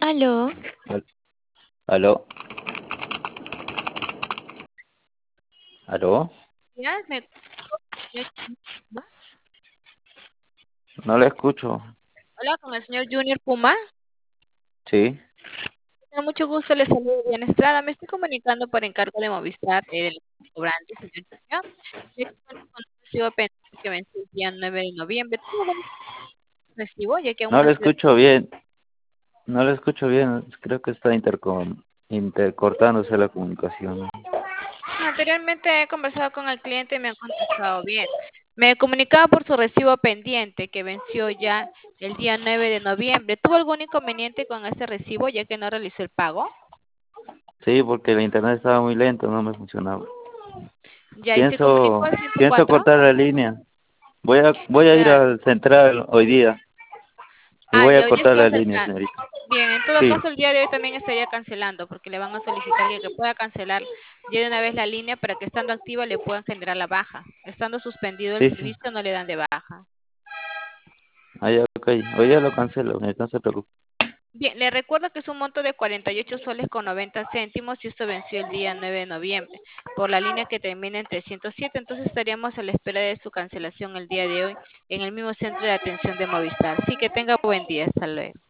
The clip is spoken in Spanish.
Aló, Al- Aló, aló, ya me Puma. no le escucho. Hola, con el señor Junior Puma. Sí, Con mucho gusto, le saludo Diana Estrada. Me estoy comunicando por encargo de Movistar, del cobrante, señor Junior. Le cuento con un recibo pendiente que vence el día 9 de noviembre. ¿Tuvo algún recibo? Ya que aún no no le ha sido. escucho bien, no le escucho bien. Creo que está intercortándose la comunicación. Anteriormente he conversado con el cliente y me han contestado bien. Me comunicaba por su recibo pendiente que venció ya el día 9 de noviembre. ¿Tuvo algún inconveniente con ese recibo ya que no realizó el pago? Sí, porque el internet estaba muy lento, no me funcionaba. Ya, y se comunicó Pienso, al pienso 104. cortar la línea. Voy a ir Claro. al central hoy día y Ah, voy a ya hoy día cortar se va a la línea, acercar. señorita. Bien, en todo Sí, caso, el día de hoy también estaría cancelando, porque le van a solicitar que pueda cancelar ya de una vez la línea para que estando activa le puedan generar la baja. Estando suspendido el sí, sí. servicio no le dan de baja. Ah, ya, ok. Hoy día lo cancelo, no se preocupe. Bien, le recuerdo que es un monto de 48 soles con 90 céntimos y esto venció el día 9 de noviembre por la línea que termina en 307. Entonces estaríamos a la espera de su cancelación el día de hoy en el mismo centro de atención de Movistar. Sí, que tenga buen día. Hasta luego.